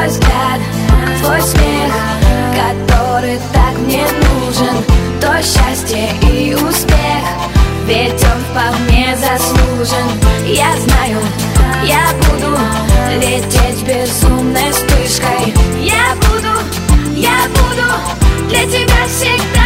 твой взгляд, твой смех, который так мне нужен. То счастье и успех, ведь он вполне заслужен. Я знаю, я буду лететь безумной вспышкой. Я буду для тебя всегда.